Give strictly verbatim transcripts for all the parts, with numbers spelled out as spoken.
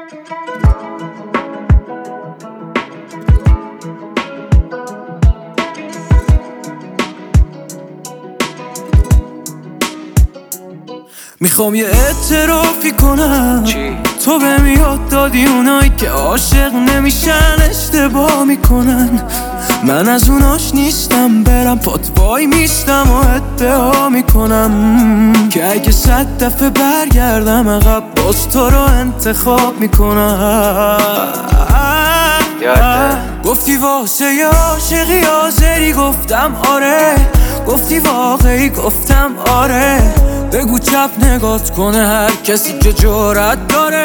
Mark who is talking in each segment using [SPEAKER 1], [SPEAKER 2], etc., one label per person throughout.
[SPEAKER 1] میخوام یه اعترافی کنم چی؟ تو بهم یاد دادی اونایی که عاشق نمیشن اشتباه میکنن. من از اوناش نیستم، برم پات وای میستم و ادعا میکنم که اگه صد دفعه برگردم عقب باز تو رو انتخاب میکنم. گفتی واسه یه عاشقی حاضری، گفتم آره. گفتی واقعی، گفتم آره. بگو چپ نگات کنه هر کسی که جرأت داره.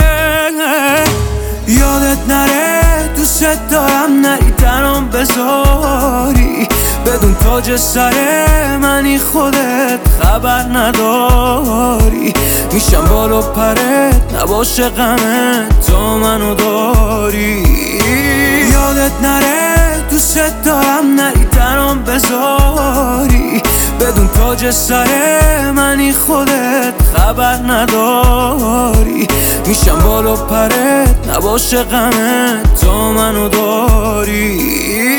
[SPEAKER 1] یادت نره دوست دارم، نری تنام بذاری. بدون تاج سر منی خودت خبر نداری. میشم بالا پرت نباشه غمت تا منو داری. یادت نره دوست دارم، نری تنام بذاری. بدون تاج سر منی خودت خبر نداری. میشم بالا پرت نباشه غمت تا منو داری.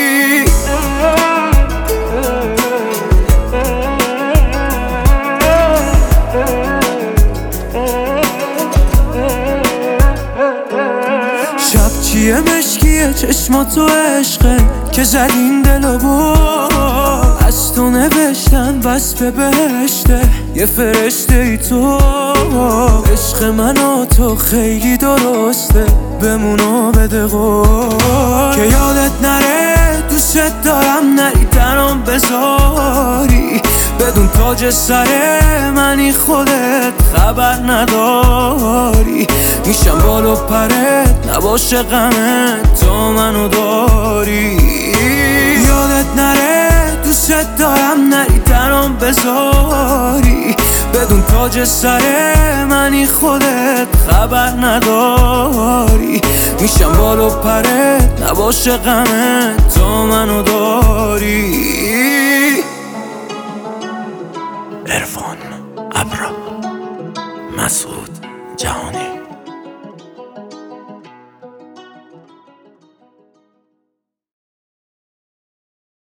[SPEAKER 1] شب چیه مشکیه چشماتو عشقه که زدین دلو با از تو نوشتن بس به بهشته یه فرشته ای تو. عشق من و تو خیلی درسته، بمونو بده قول که یادت نره دوست دارم، نری تنام بذاری. بدون تاج سر منی خودت خبر نداری. میشم بالا پرت نباشه غمت تا منو داری. یادت نره دوست دارم، نری تنام بذاری. بدون تاج سر منی خودت خبر نداری. میشم بالا پرت نباشه غمت تا منو داری. عرفان ابرا، مسعود جهانی.